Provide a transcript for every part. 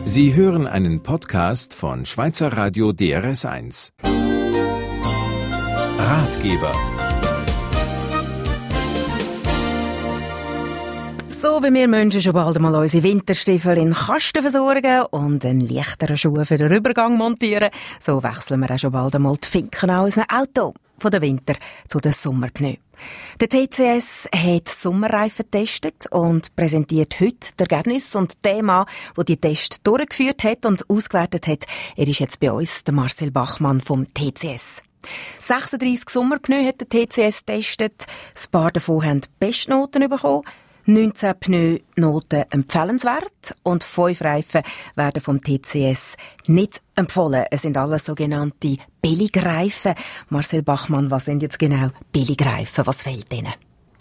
Sie hören einen Podcast von Schweizer Radio DRS1. Ratgeber. So wie wir Menschen schon bald einmal unsere Winterstiefel in den Kasten versorgen und einen leichteren Schuh für den Übergang montieren, so wechseln wir auch schon bald einmal die Finken an unserem Auto. Von der Winter zu den Sommerpneu. Der TCS hat Sommerreifen getestet und präsentiert heute das Ergebnis. Und der Mann, der die Tests durchgeführt hat und ausgewertet hat, er ist jetzt bei uns, der Marcel Bachmann vom TCS. 36 Sommerpneu hat der TCS getestet. Ein paar davon haben Bestnoten bekommen. 19 Pneunoten empfehlenswert und 5 Reifen werden vom TCS nicht empfohlen. Es sind alles sogenannte Billigreifen. Marcel Bachmann, was sind jetzt genau Billigreifen? Was fehlt Ihnen?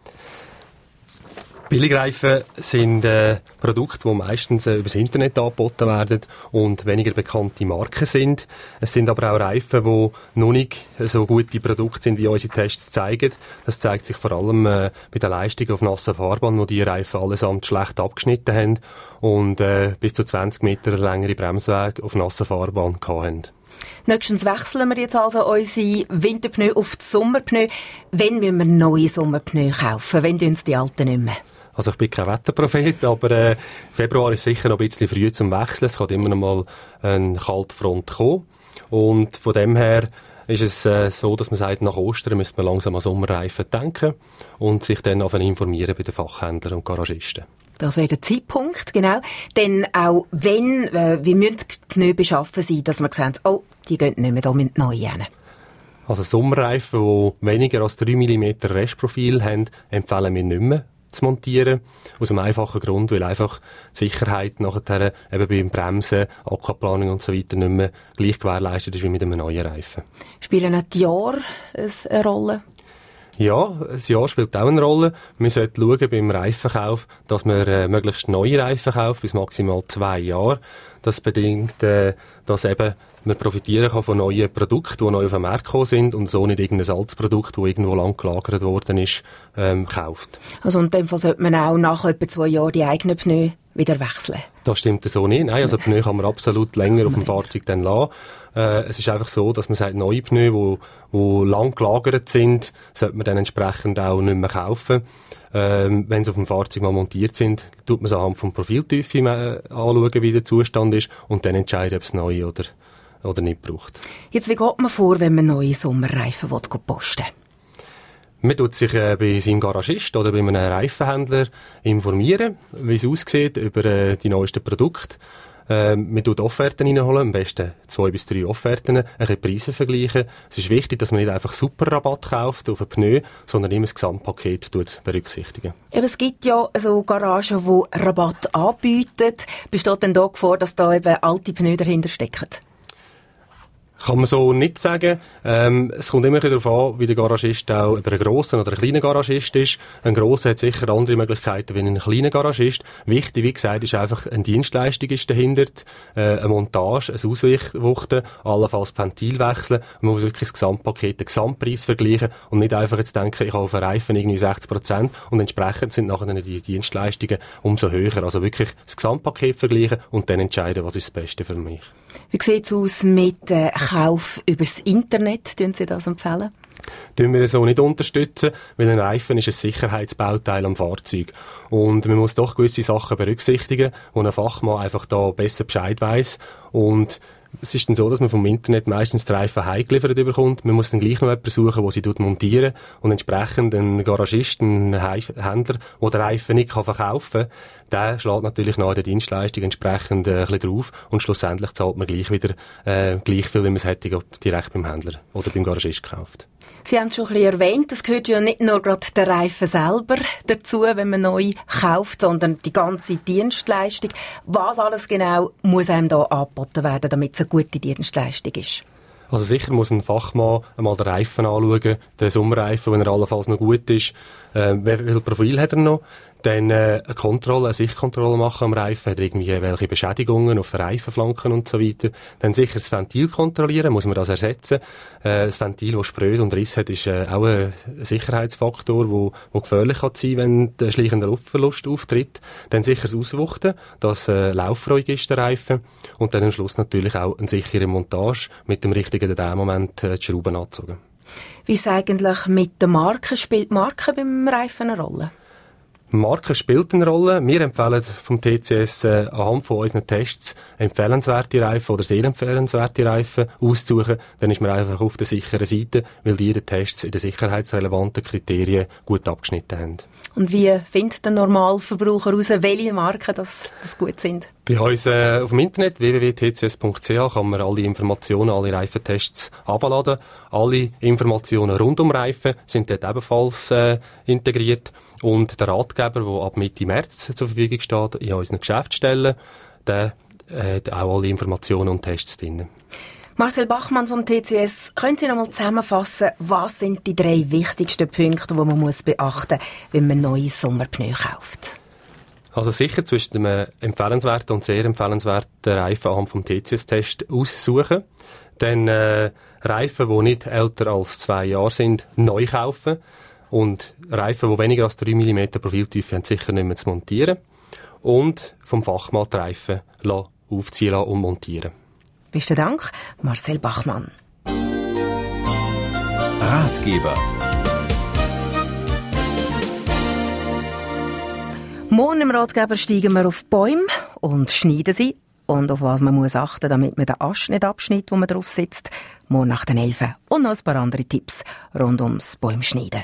Billigreifen sind Produkte, die meistens über das Internet angeboten werden und weniger bekannte Marken sind. Es sind aber auch Reifen, die noch nicht so gute Produkte sind, wie unsere Tests zeigen. Das zeigt sich vor allem bei der Leistung auf nasser Fahrbahn, wo die Reifen allesamt schlecht abgeschnitten haben und bis zu 20 Meter längere Bremswege auf nasser Fahrbahn hatten. Nächstens wechseln wir jetzt also unsere Winterpneu auf die Sommerpneu. Wann müssen wir neue Sommerpneu kaufen? Wann tun uns die alten nicht mehr? Also ich bin kein Wetterprophet, aber Februar ist sicher noch ein bisschen früh zum Wechseln. Es kann immer noch mal eine kalte Front kommen. Und von dem her ist es so, dass man sagt, nach Ostern müsste man langsam an Sommerreifen denken und sich dann informieren bei den Fachhändlern und Garagisten. Das wäre der Zeitpunkt, genau. Denn auch wenn, wie müssen die Pneu beschaffen sein, dass man sieht, oh, die gehen nicht mehr, da müssen neu rein. Also Sommerreifen, die weniger als 3 mm Restprofil haben, empfehlen wir nicht mehr zu montieren. Aus einem einfachen Grund, weil einfach die Sicherheit nachher eben beim Bremsen, Aquaplanung und so weiter nicht mehr gleich gewährleistet ist wie mit einem neuen Reifen. Spielen auch die Jahre eine Rolle? Ja, das Jahr spielt auch eine Rolle. Man sollte schauen beim Reifenkauf, dass man möglichst neue Reifen kauft, bis maximal 2 Jahre. Das bedingt, dass eben man profitieren kann von neuen Produkten, die neu auf den Markt gekommen sind und so nicht irgendein altes Produkt, das irgendwo lang gelagert worden ist, kauft. Also in dem Fall sollte man auch nach etwa 2 Jahren die eigenen Pneu wieder wechseln? Das stimmt so nicht. Nein, also Pneu kann man absolut länger auf dem Fahrzeug dann lassen. Es ist einfach so, dass man sagt, neue Pneu, die lang gelagert sind, sollte man dann entsprechend auch nicht mehr kaufen. Wenn sie auf dem Fahrzeug mal montiert sind, tut man es anhand vom Profiltiefe anschauen, wie der Zustand ist und dann entscheiden, ob es neu oder nicht braucht. Jetzt, wie geht man vor, wenn man neue Sommerreifen posten will? Man tut sich bei seinem Garagist oder bei einem Reifenhändler informieren, wie es aussieht über die neuesten Produkte. Man tut Offerten reinholen, am besten 2 bis 3 Offerten, ein bisschen Preise vergleichen. Es ist wichtig, dass man nicht einfach Superrabatt kauft auf ein Pneu, sondern immer das Gesamtpaket berücksichtigen. Aber es gibt ja so Garagen, die Rabatt anbieten. Besteht denn da die Gefahr, dass da eben alte Pneu dahinter stecken? Kann man so nicht sagen. Es kommt immer darauf an, wie der Garagist auch über einen grossen oder einen kleinen Garagist ist. Ein grosser hat sicher andere Möglichkeiten wie ein kleiner Garagist. Wichtig, wie gesagt, ist einfach, eine Dienstleistung ist dahinter, eine Montage, ein Auswuchten, allenfalls Ventil wechseln. Man muss wirklich das Gesamtpaket, den Gesamtpreis vergleichen und nicht einfach jetzt denken, ich habe auf einen Reifen irgendwie 60% und entsprechend sind nachher die Dienstleistungen umso höher. Also wirklich das Gesamtpaket vergleichen und dann entscheiden, was ist das Beste für mich. Wie sieht es aus mit Kauf übers Internet? Tun Sie das empfehlen? Tun wir so nicht unterstützen, weil ein Reifen ist ein Sicherheitsbauteil am Fahrzeug. Und man muss doch gewisse Sachen berücksichtigen, wo ein Fachmann einfach da besser Bescheid weiss. Und es ist dann so, dass man vom Internet meistens die Reifen heimgeliefert bekommt. Man muss dann gleich noch jemanden suchen, der sie montieren und entsprechend einen Garagist, einen Händler, der den Reifen nicht verkaufen kann, der schlägt natürlich nach der Dienstleistung entsprechend ein bisschen drauf und schlussendlich zahlt man gleich wieder gleich viel, wie man es hätte direkt beim Händler oder beim Garagist gekauft. Sie haben es schon ein bisschen erwähnt, es gehört ja nicht nur gerade der Reifen selber dazu, wenn man neu kauft, sondern die ganze Dienstleistung. Was alles genau muss einem da angeboten werden, damit es eine gute Dienstleistung ist? Also sicher muss ein Fachmann einmal den Reifen anschauen, den Sommerreifen, wenn er allenfalls noch gut ist. Wie viel Profil hat er noch? Dann eine Sichtkontrolle machen am Reifen, hat irgendwie welche Beschädigungen auf den Reifenflanken und so weiter. Dann sicher das Ventil kontrollieren, muss man das ersetzen. Das Ventil, das Spröde und Riss hat, ist auch ein Sicherheitsfaktor, wo gefährlich kann sein, wenn der schleichende Luftverlust auftritt. Dann sicher das Auswuchten, dass lauffreudig ist, der Reifen. Und dann am Schluss natürlich auch eine sichere Montage mit dem richtigen Drehmoment die Schrauben anzogen. Wie ist es eigentlich mit der Marke? Spielt die Marke beim Reifen eine Rolle? Marke spielt eine Rolle. Wir empfehlen vom TCS anhand von unseren Tests empfehlenswerte Reifen oder sehr empfehlenswerte Reifen auszusuchen. Dann ist man einfach auf der sicheren Seite, weil die Tests in den sicherheitsrelevanten Kriterien gut abgeschnitten haben. Und wie findet der Normalverbraucher heraus, welche Marken das gut sind? Bei uns auf dem Internet www.tcs.ch kann man alle Informationen, alle Reifentests abladen. Alle Informationen rund um Reifen sind dort ebenfalls integriert. Und der Ratgeber, der ab Mitte März zur Verfügung steht, in unseren Geschäftsstellen, der hat auch alle Informationen und Tests drin. Marcel Bachmann vom TCS, können Sie noch mal zusammenfassen, was sind die 3 wichtigsten Punkte, die man beachten muss, wenn man neue Sommerpneu kauft? Also sicher zwischen dem empfehlenswerten und sehr empfehlenswerten Reifen anhand vom TCS-Test aussuchen. Dann Reifen, die nicht älter als 2 Jahre sind, neu kaufen. Und Reifen, die weniger als 3 mm Profiltiefe haben, sicher nicht mehr zu montieren. Und vom Fachmann die Reifen aufziehen lassen und montieren. Besten Dank, Marcel Bachmann. Ratgeber. Morgen im Ratgeber steigen wir auf Bäume und schneiden sie. Und auf was man muss achten, damit man den Ast nicht abschneidet, wo man drauf sitzt. Morgen nach den 11. Und noch ein paar andere Tipps rund ums Bäumschneiden.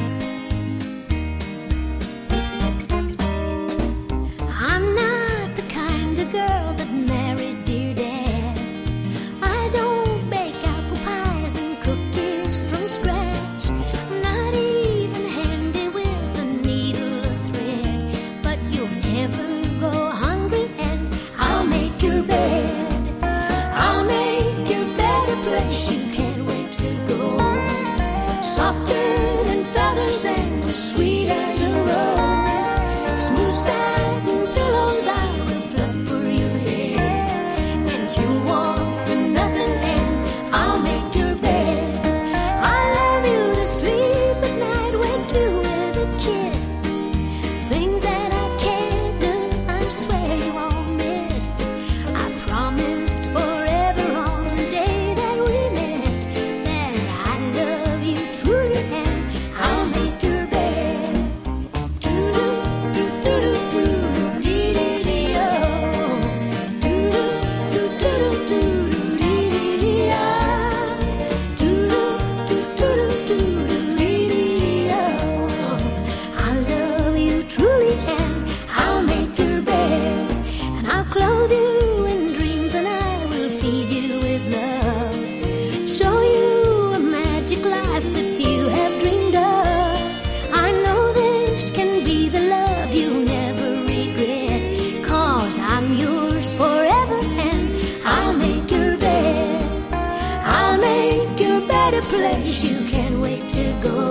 place you can't wait to go.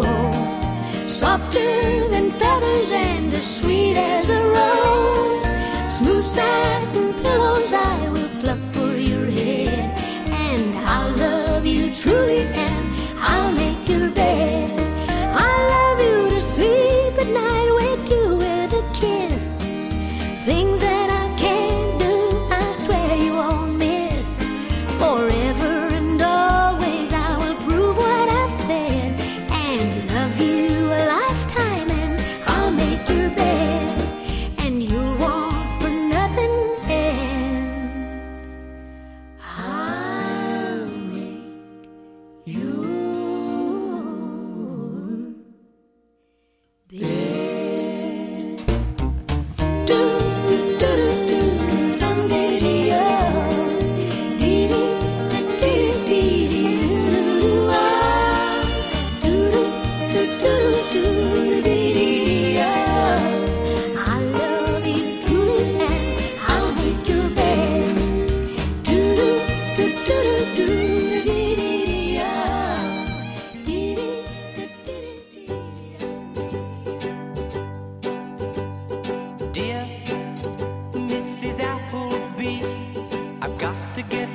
Softer than feathers and as sweet as a rose. Smooth satin pillows I will fluff for your head. And I'll love you truly and I'll make your bed. I'll love you to sleep at night, wake you with a kiss. Things that I can't do, I swear you won't miss. Forever and always I will prove what I've said. And love you a lifetime and I'll make your bed.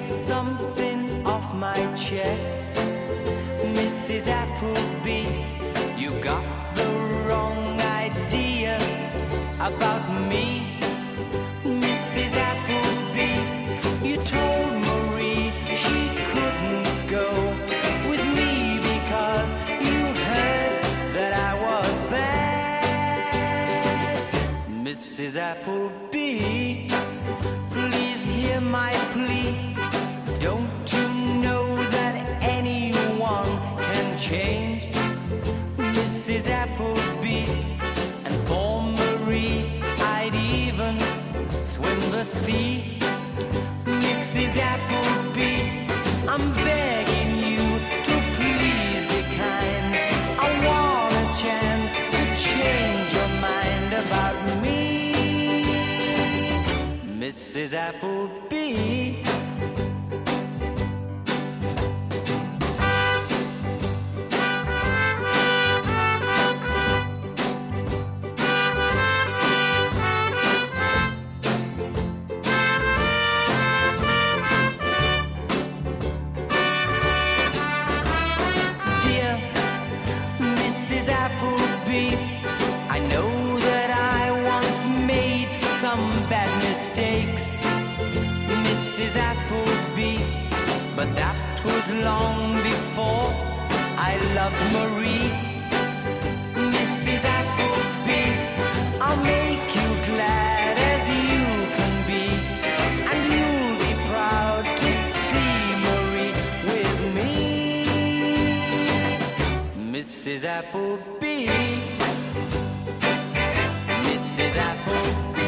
something off my chest. Mrs. Appleby, you got the wrong idea about me. Mrs. Appleby, you told Marie she couldn't go with me because you heard that I was bad. Mrs. Appleby, please hear my plea. Don't you know that anyone can change? Mrs. Appleby, and for Marie I'd even swim the sea. Mrs. Appleby, I'm begging you to please be kind. I want a chance to change your mind about me. Mrs. Appleby. But that was long before I loved Marie. Mrs. Appleby, I'll make you glad as you can be, and you'll be proud to see Marie with me. Mrs. Appleby, Mrs. Appleby.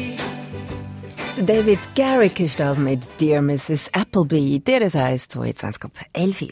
David Garrick ist das mit Dear Mrs. Appleby. Der ist 22.11.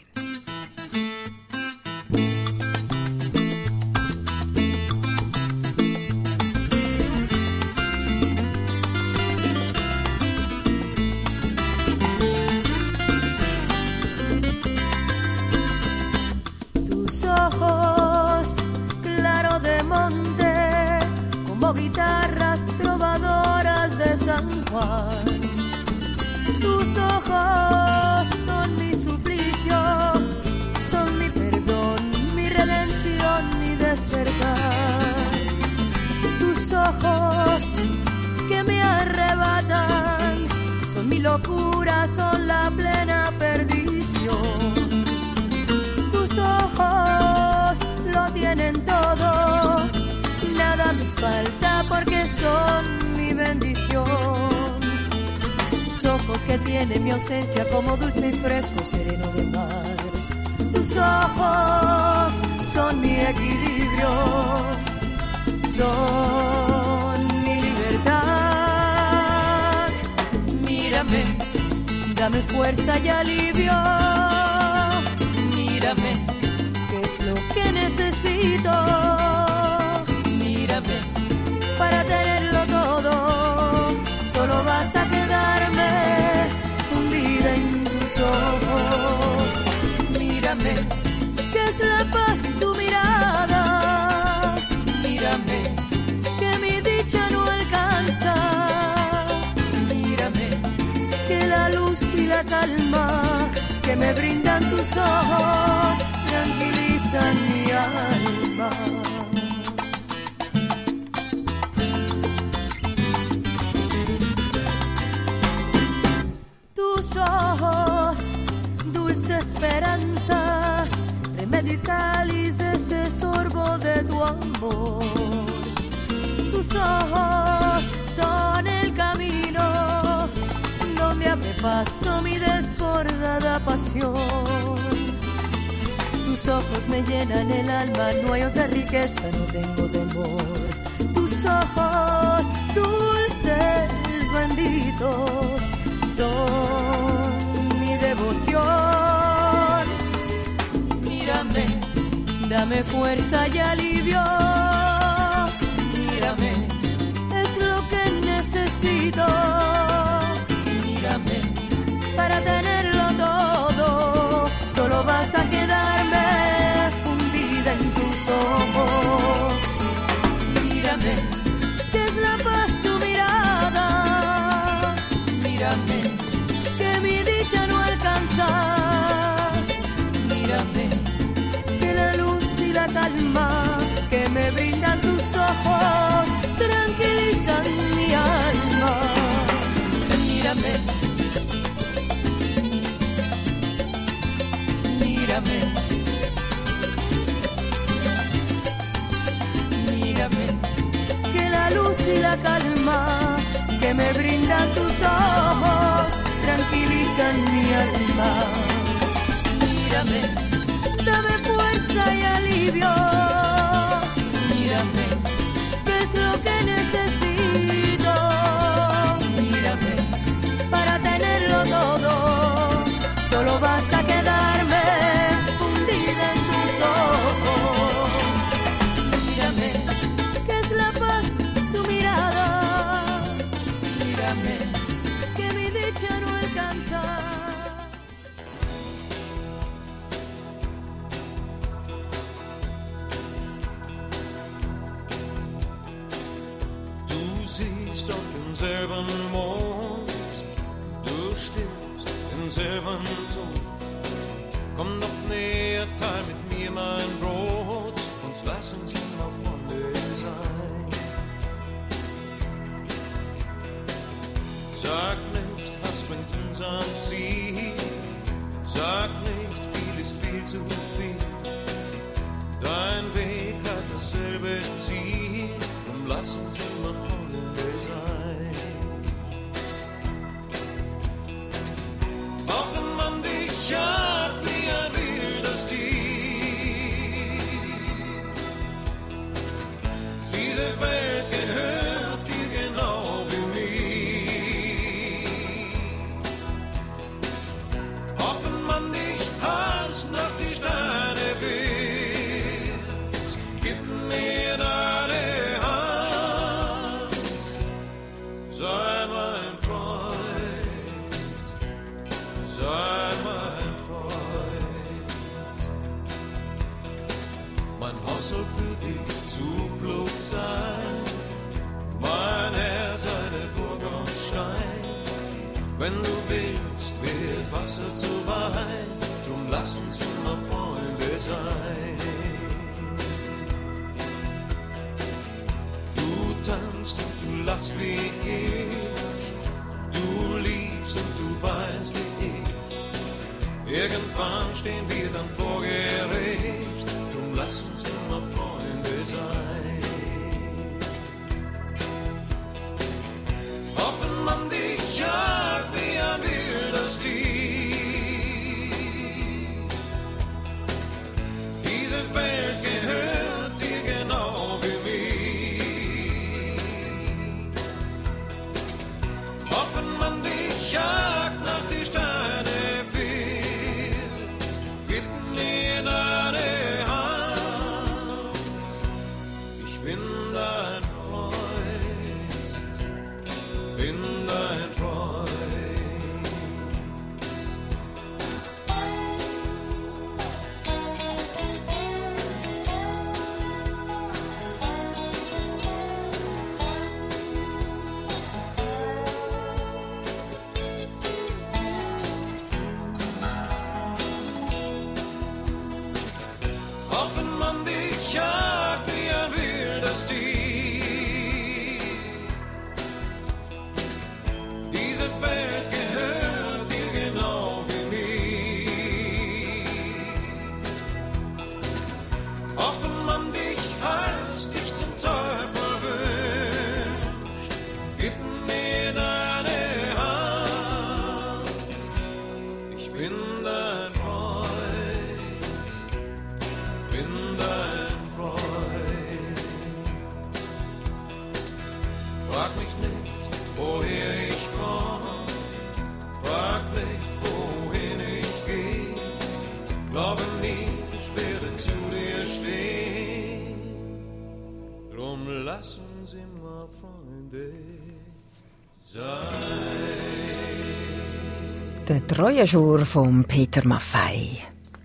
Tus ojos, claro de monte, como guitarras trovadoras de San Juan. Tus ojos son mi suplicio, son mi perdón, mi redención, mi despertar. Tus ojos que me arrebatan, son mi locura, son la plena perdición. Tus ojos lo tienen todo, nada me falta porque son mi bendición. Tus ojos que tienen mi ausencia como dulce y fresco sereno de mar. Tus ojos son mi equilibrio, son mi libertad. Mírame, dame fuerza y alivio. Mírame, ¿qué es lo que necesito? Mírame, para tenerlo todo, solo basta quedarme fundida en tus ojos. Mírame, que es la paz tu mirada. Mírame, que mi dicha no alcanza. Mírame, que la luz y la calma que me brindan tus ojos tranquilizan mi alma. Tus ojos, dulce esperanza, remedio y cáliz de ese sorbo de tu amor. Tus ojos son el camino donde abre paso mi desbordada pasión. Tus ojos me llenan el alma, no hay otra riqueza, no tengo temor. Tus ojos dulces, benditos, son mi devoción. Mírame, dame fuerza y alivio. Mírame, es lo que necesito. Mírame, para tenerlo todo, solo basta quedarme fundida en tus ojos. Mírame, que es la paz tu mirada. Mírame, que mi dicha no mírame, mírame, mírame, que la luz y la calma que me brindan tus ojos tranquilizan mi alma. Mírame, dame fuerza y alivio. Mírame, ¿qué es lo que necesito? Mírame, para tenerlo todo, solo basta quedarme fundida en tus ojos. Mírame, ¿qué es la paz? Tu mirada. Mírame, que mi dicha no alcanza. Selben Mond, du stirbst im selben Ton. Komm doch näher, teil mit mir mein Brot und lass uns immer Freunde sein. Sag nicht, was bringt uns ans Ziel. Sag nicht, viel ist viel zu viel. Dein Weg hat dasselbe Ziel. Drum lass uns immer Freunde sein. Jagd wie ein wildes Tier. Diese Welt gehört dir genau wie mir. Auch wenn man dich hasst, nach die Sterne wirft, gib mir deine Hand. Sei mein Freund, sei soll für dich Zuflucht sein. Mein Herz eine Burg aus Stein. Wenn du willst, wird Wasser zu Wein. Drum lass uns immer Freunde sein. Du tanzt und du lachst wie ich. Du liebst und du weinst wie ich. Irgendwann stehen wir dann vor Gericht. Drum lass uns immer Freunde sein. Auch wenn man dich jagt wie ein wildes Tier. Diese Welt gehört dir genau wie mir. Auch wenn man dich jagt nach die Steine wirft, gib mir deine bin dein Freund, bin dein Freund. Auch wenn man dich jagt wie ein wildes Tier. Diese Welt gehört dir genau wie mir. Auch wenn man dich hasst, dich zum Teufel wünscht, gib mir deine Hand. Ich bin dein Freund, bin dein Freund. Frag mich nicht, woher ich komm. Frag nicht, wohin ich geh. Glaube nie, ich werde zu dir stehen. Drum lass uns immer Freunde sein. Der treue Schwur von Peter Maffay.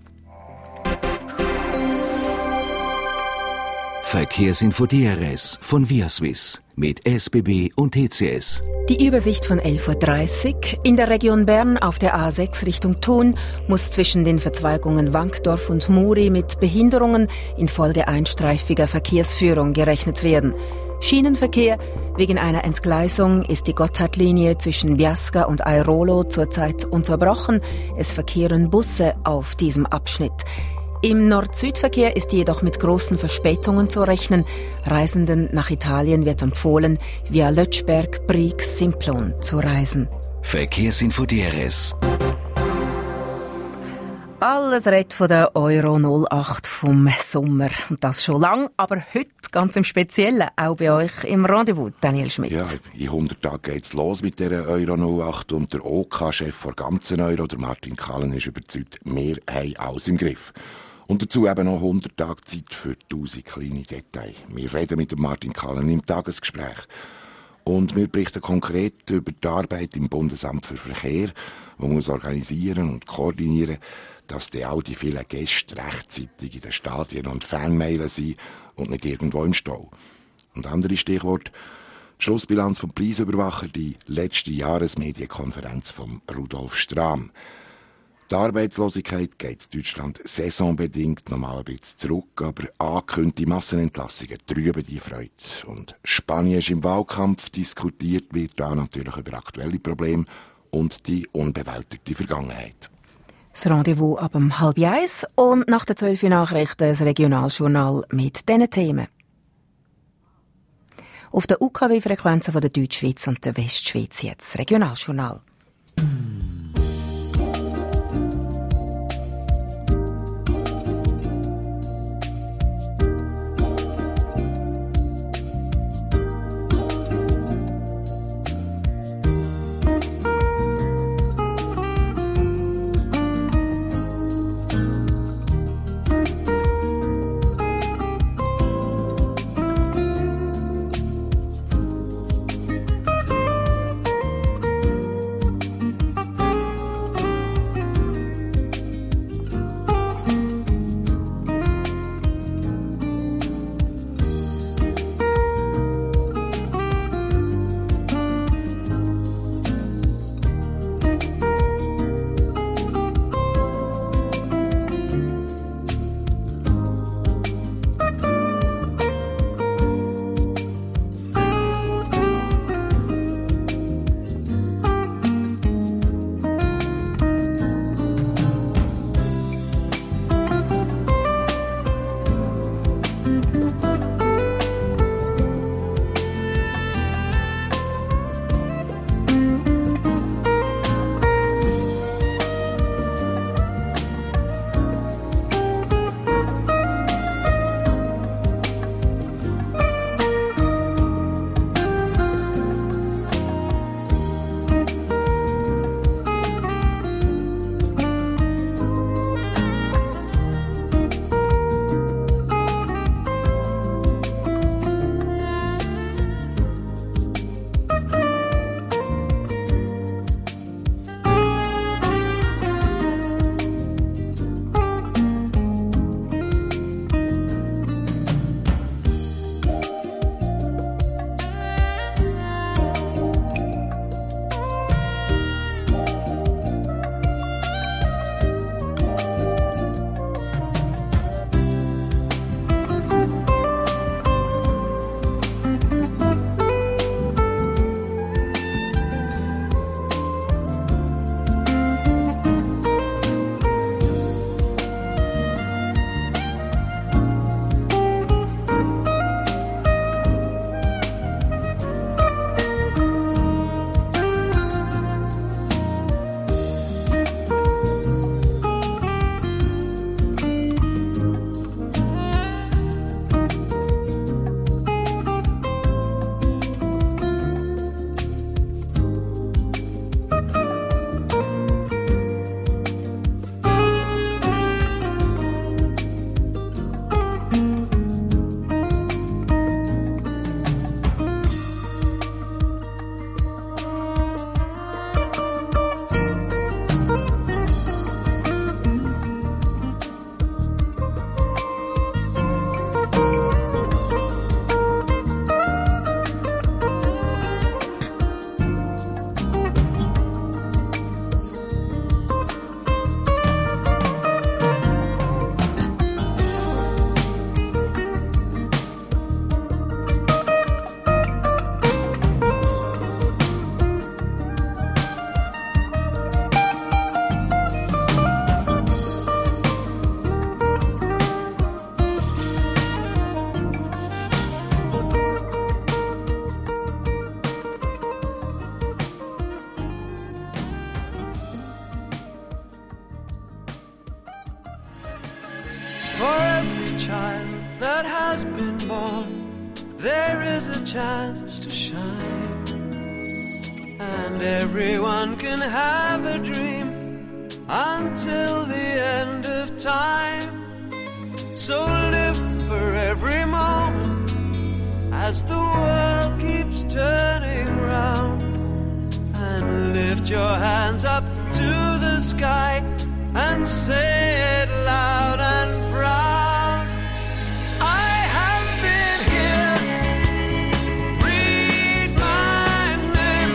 Verkehrsinfo DRS von ViaSwiss mit SBB und TCS. Die Übersicht von 11.30 Uhr. In der Region Bern auf der A6 Richtung Thun muss zwischen den Verzweigungen Wankdorf und Muri mit Behinderungen infolge einstreifiger Verkehrsführung gerechnet werden. Schienenverkehr. Wegen einer Entgleisung ist die Gotthardlinie zwischen Biasca und Airolo zurzeit unterbrochen. Es verkehren Busse auf diesem Abschnitt. Im Nord-Süd-Verkehr ist jedoch mit großen Verspätungen zu rechnen. Reisenden nach Italien wird empfohlen, via Lötschberg, Brieg, Simplon zu reisen. Verkehrsinfo DRS. Alles redet von der Euro 08 vom Sommer. Und das schon lang, aber heute ganz im Speziellen, auch bei euch im Rendezvous, Daniel Schmidt. Ja, in 100 Tagen geht's los mit der Euro 08 und der OK-Chef der ganzen Euro, der Martin Kahlen, ist überzeugt, wir haben alles im Griff. Und dazu eben noch 100 Tage Zeit für 1000 kleine Details. Wir reden mit dem Martin Kahlen im Tagesgespräch. Und wir berichten konkret über die Arbeit im Bundesamt für Verkehr, wo muss organisieren und koordinieren, dass die all die vielen Gäste rechtzeitig in den Stadien und Fanmailen sind und nicht irgendwo im Stau. Und andere Stichwort: die Schlussbilanz vom Preisüberwacher, die letzte Jahresmedienkonferenz von Rudolf Strahm. Die Arbeitslosigkeit geht in Deutschland saisonbedingt nochmal ein bisschen zurück, aber angekündigte Massenentlassungen trüben die Freude. Und Spanien ist im Wahlkampf, diskutiert wird da natürlich über aktuelle Probleme und die unbewältigte Vergangenheit. Das Rendezvous ab 12:30 und nach den 12 Nachrichten das Regionaljournal mit diesen Themen. Auf der UKW-Frequenzen von der Deutschschweiz und der Westschweiz jetzt. Regionaljournal. child that has been born, there is a chance to shine. And everyone can have a dream until the end of time. So live for every moment as the world keeps turning round. And lift your hands up to the sky and say it loud and proud. I have been here. Read my name.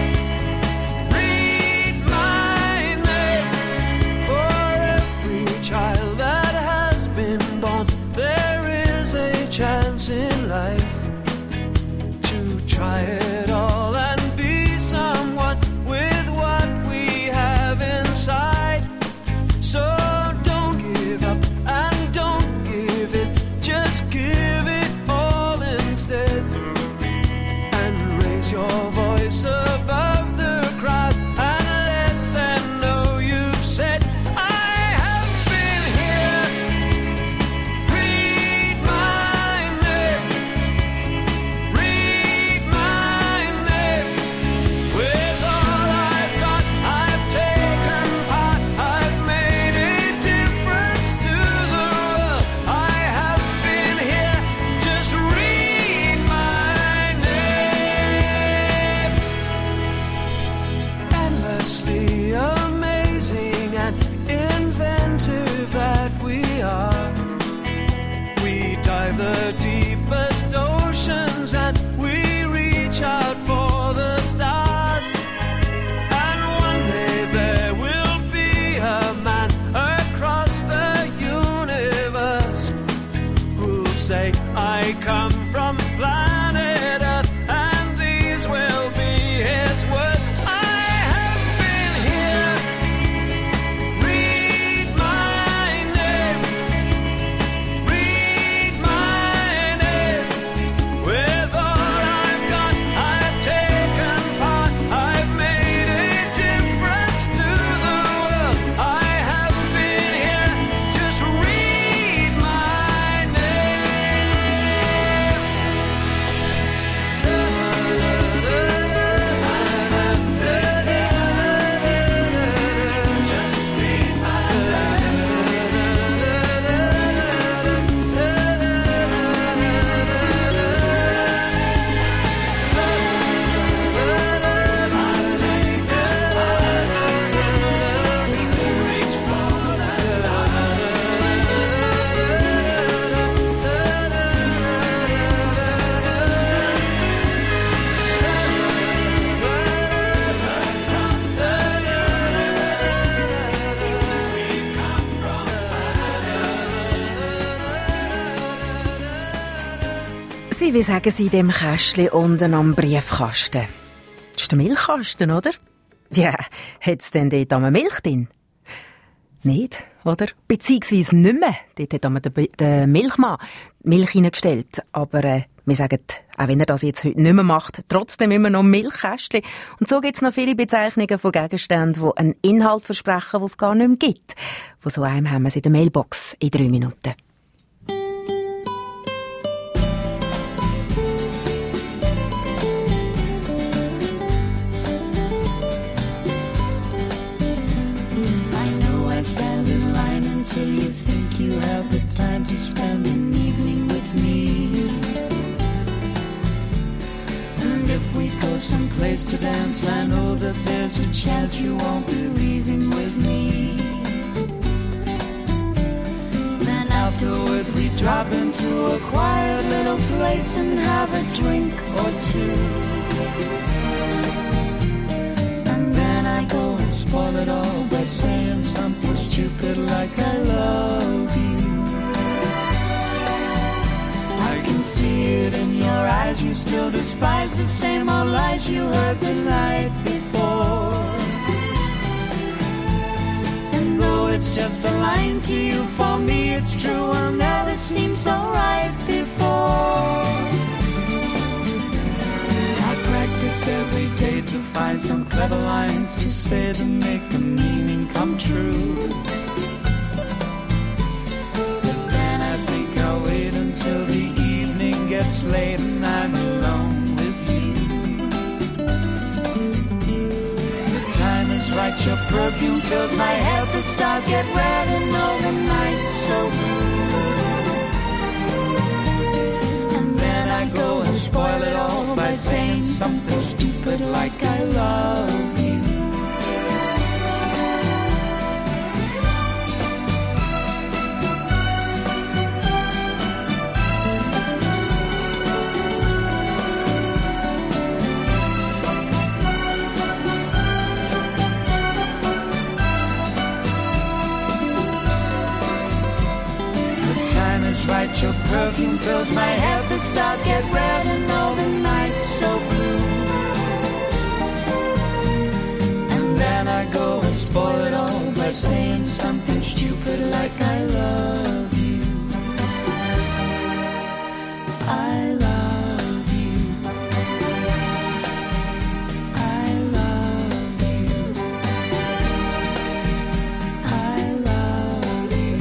Read my name. For every child that has been born, there is a chance in life to try it all and be someone with what we have inside. So don't give up and don't give it, just give it all instead. And raise your voice above the crowd and let them know you've said, I have been here. Read my name. Read my name. With all I've got, I've taken part. I've made a difference to the world. I have been here. Just read my name. Endlessly amazing and inventive that we are. We dive the deepest oceans and we reach out for the stars. And one day there will be a man across the universe who'll say, I come from planet Earth, and these will be his words. I have been here. Read my name. Read my name. With all I've got, I've taken part. I've made a difference to the world. I have been here. Just read my name. Just read Sie, wie sagen Sie dem Kästchen unten am Briefkasten? Das ist der Milchkasten, oder? Ja, hat's denn dort einmal Milch drin? Nicht, oder? Beziehungsweise nicht mehr. Dort hat einmal der Milchmann Milch reingestellt. Aber wir sagen, auch wenn er das jetzt heute nicht mehr macht, trotzdem immer noch Milchkästchen. Und so gibt's noch viele Bezeichnungen von Gegenständen, die einen Inhalt versprechen, den es gar nicht mehr gibt. Von so einem haben wir es in der Mailbox in 3 Minuten. I know I stand in line until you think you have the time to spend an evening with me. And if we go someplace to dance, I know that there's a chance you won't be leaving with me. Then afterwards we drop into a quiet little place and have a drink or two. And then I go and spoil it all by saying something stupid like I love you. I can see it in your eyes, you still despise the same old lies you heard the night before. And though it's just a line to you, for me it's true, will never seem so right before. I practice every day to find some clever lines to say to make the meaning come true. But then I think it's late and I'm alone with you. The time is right, your perfume fills my head. The stars get red and all the night's so blue. And then I go and spoil it all by saying something stupid like I love you. Right, your perfume fills my head. The stars get red and all the night's so blue. And then I go and spoil it all by saying something stupid like I love you. I love you. I love you. I love you.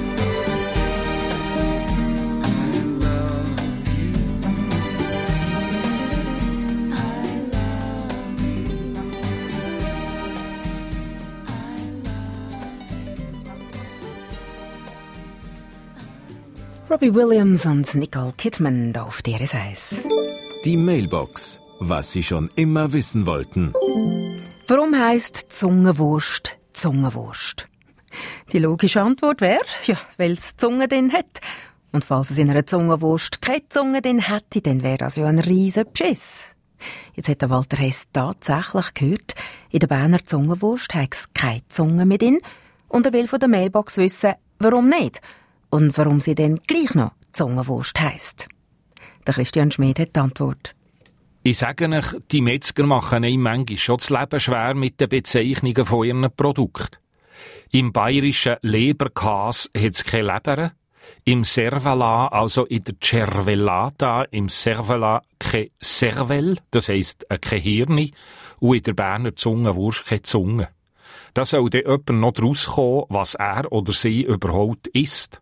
Robbie Williams und Nicole Kidman da auf DRS1. Die Mailbox. Was Sie schon immer wissen wollten. Warum heisst Zungenwurst Zungenwurst? Die logische Antwort wäre, ja, weil es Zunge drin hat. Und falls es in einer Zungenwurst keine Zunge drin hätte, dann wäre das ja ein riesen Beschiss. Jetzt hat der Walter Hess tatsächlich gehört, in der Berner Zungenwurst hat es keine Zunge mehr drin. Und er will von der Mailbox wissen, warum nicht? Und warum sie denn gleich noch Zungenwurst heisst. Der Christian Schmid hat die Antwort. Ich sage euch, die Metzger machen einem manchmal schon das Leben schwer mit den Bezeichnungen von ihren Produkten. Im bayerischen Leberkäse hat es keine Leber, im Cervelat, also in der Cervelata, im Cervelat kein Cervel, das heisst kein Hirn, und in der Berner Zungenwurst keine Zunge. Da soll dann jemand noch draus kommen, was er oder sie überhaupt isst.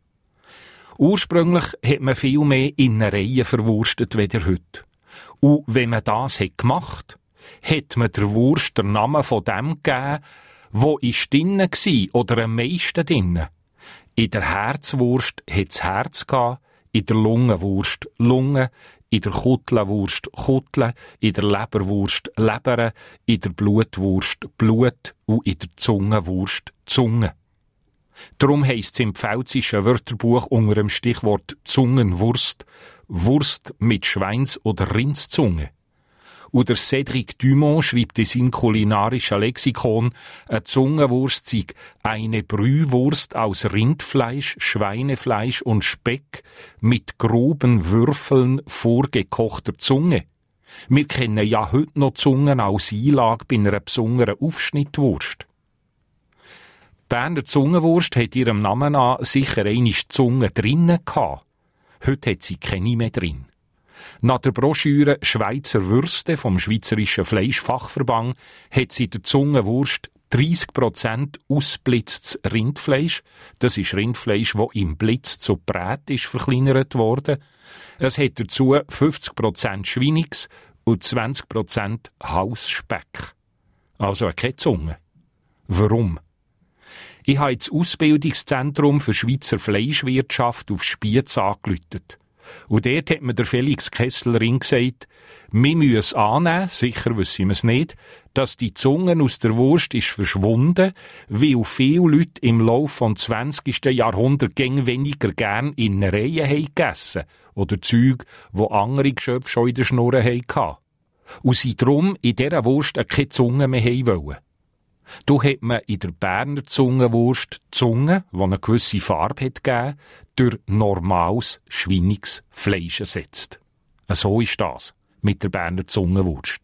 Ursprünglich hat man viel mehr Innereien verwurstet wie heute. Und wenn man das gemacht hat, hat man der Wurst den Namen von dem gegeben, wo ist drinnen gsi oder am meisten drinnen. In der Herzwurst hat es Herz gehabt, in der Lungenwurst Lunge, in der Kuttelwurst Kuttle, in der Leberwurst Leber, in der Blutwurst Blut und in der Zungenwurst Zunge. Darum heisst es im pfälzischen Wörterbuch unter dem Stichwort Zungenwurst Wurst mit Schweins- oder Rindszunge. Und der Cédric Dumont schreibt in seinem kulinarischen Lexikon, eine Zungenwurst sei eine Brühwurst aus Rindfleisch, Schweinefleisch und Speck mit groben Würfeln vorgekochter Zunge. Wir kennen ja heute noch Zungen als Einlage bei einer besonderen Aufschnittwurst. Die Berner Zungenwurst hat ihrem Namen nach sicher einmal Zunge drinnen gehabt. Heute hat sie keine mehr drin. Nach der Broschüre «Schweizer Würste» vom Schweizerischen Fleischfachverband hat sie der Zungenwurst 30% ausblitztes Rindfleisch. Das ist Rindfleisch, das im Blitz zu Brät ist verkleinert worden. Es hat dazu 50% Schweinigs und 20% Hausspeck. Also keine Zunge. Warum? Ich habe das Ausbildungszentrum für Schweizer Fleischwirtschaft auf Spiez angerufen. Und dort hat mir der Felix Kesselring gesagt, wir müssen annehmen, sicher wissen wir es nicht, dass die Zunge aus der Wurst ist verschwunden, weil viele Leute im Laufe des 20. Jahrhunderts weniger gern Innereien haben gegessen oder Zeug, wo andere Geschöpfe schon in der Schnur hatten. Und sie darum in dieser Wurst keine Zunge mehr haben wollen. Da hat man in der Berner Zungenwurst die Zunge, die eine gewisse Farbe hat gegeben, durch normales, schweiniges Fleisch ersetzt. So ist das mit der Berner Zungenwurst.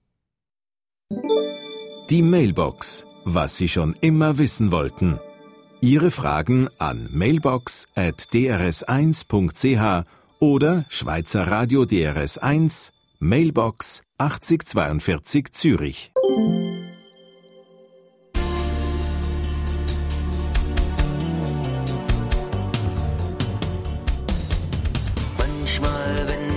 Die Mailbox. Was Sie schon immer wissen wollten. Ihre Fragen an mailbox@drs1.ch oder Schweizer Radio DRS1, Mailbox 8042 Zürich. Manchmal, wenn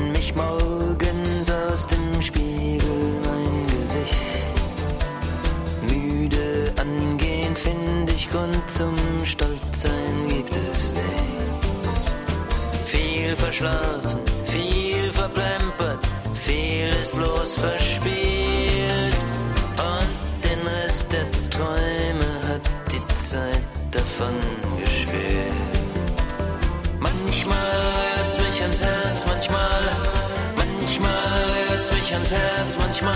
zum Stolzsein gibt es nicht. Viel verschlafen, viel verplempert, viel ist bloß verspielt. Und den Rest der Träume hat die Zeit davon gespielt. Manchmal rührt's mich ans Herz, manchmal rührt's mich ans Herz, manchmal.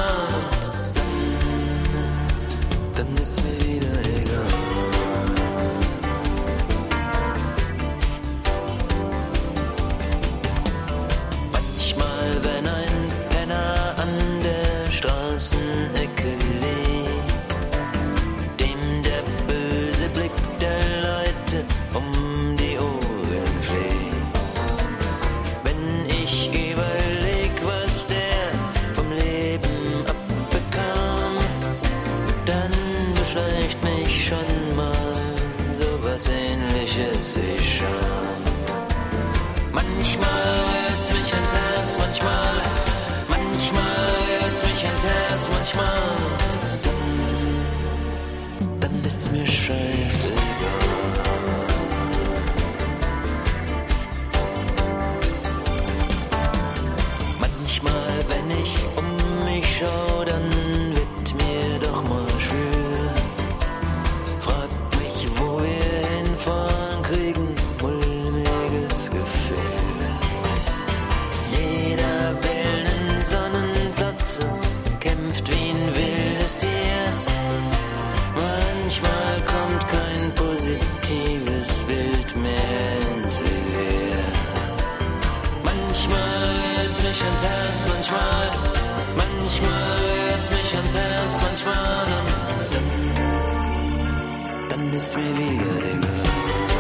Dann ist's mir wieder egal. Manchmal, wenn ein Penner an der Straßenecke liegt, dem der böse Blick der Leute um die Ohren fliegt. Wenn ich überleg, was der vom Leben abbekam, dann beschleicht mich schon mal sowas Ähnliches wie Scham. Manchmal rührt's mich ans Herz, manchmal rührt's mich ans Herz, manchmal. Dann ist's mir scheißegal. Manchmal, wenn ich um mich schau, dann wird mir doch mal schwül. Frag mich, wo wir hinfahren, kriegen mulmiges Gefühl. Jeder bellenden Sonnenplatze kämpft wie ein wildes Tier. Manchmal kommt kein positives Bild mehr ins Visier. Manchmal rührt's mich ans Herz, manchmal rührt's mich ans Herz, manchmal. Dann ist's mir wieder egal.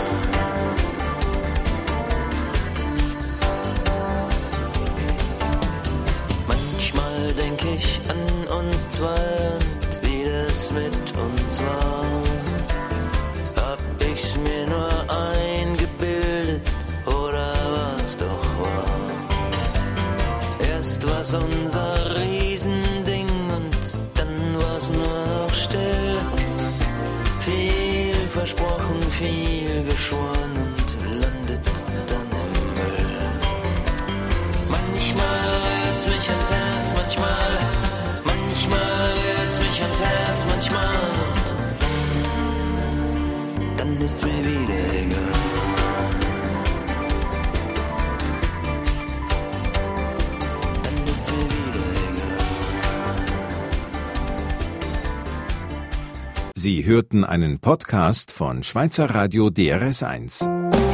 Manchmal denk ich an uns zwei und wie das mit uns war. Hab ich's mir nur eingebildet oder war's doch wahr? Erst war's unser Riesending und dann war's nur noch still. Viel versprochen, viel geschworen und landet dann im Müll. Manchmal rührt's mich ans Herz, manchmal rührt's mich ans Herz, manchmal. Dann ist's mir wieder egal. Dann ist's mir wieder egal. Sie hörten einen Podcast von Schweizer Radio DRS1.